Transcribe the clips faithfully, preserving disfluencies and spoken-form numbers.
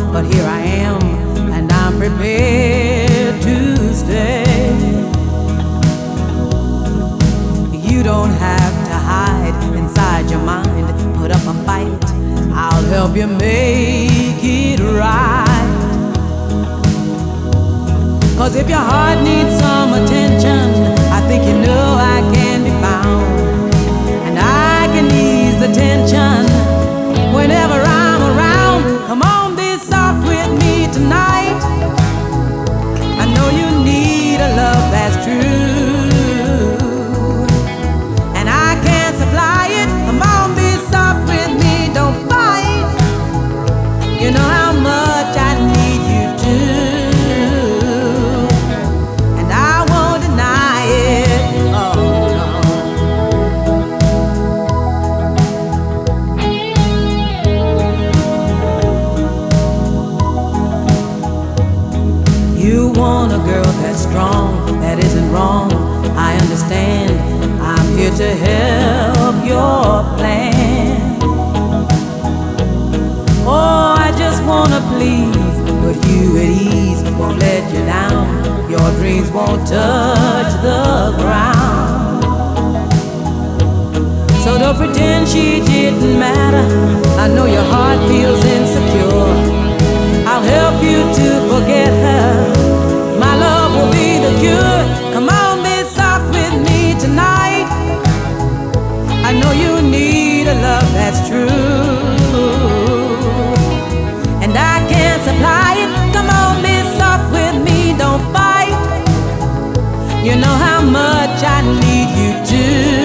but here I am, and I'm prepared to stay. You don't have to hide inside your mind, put up a fight, I'll help you make it right. 'Cause if your heart needs some attention, I think you know I can be found, and I can ease the tension whenever I'm around. Come on, be soft with me tonight. I know you need a love that's true, and I can supply it. Come on, be soft with me, don't fight. You know how much I need you to, and I won't deny it. Oh no. You want a girl that's strong, that isn't wrong, I understand. I'm here to help your plan. Oh, I just wanna please, put you at ease, won't let you down. Your dreams won't touch the ground. So don't pretend she didn't matter. I know your heart feels insecure. I'll help you to forget her. My love will be the cure. Come on, be soft with me tonight. I know you need a love that's true, and I can supply it. Come on, be soft with me, don't fight. You know how much I need you to,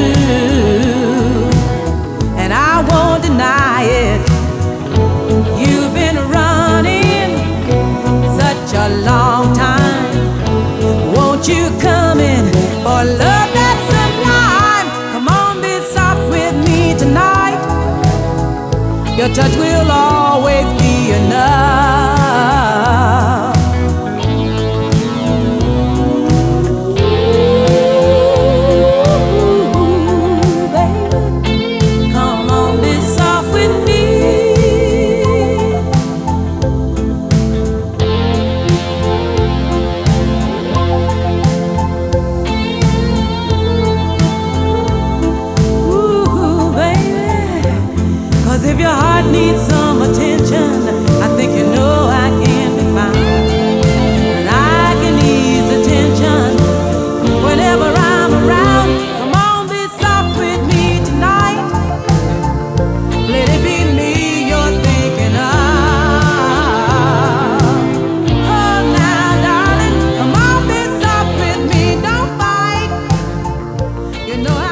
and I won't deny it. You've been running such a long time. Won't you come in for love that's sublime? Come on, be soft with me tonight. Your touch will always be enough. If your heart needs some attention, I think you know I can be found, and I can ease the tension whenever I'm around. Come on, be soft with me tonight. Let it be me you're thinking of. Oh, now, darling, come on, be soft with me, don't fight. You know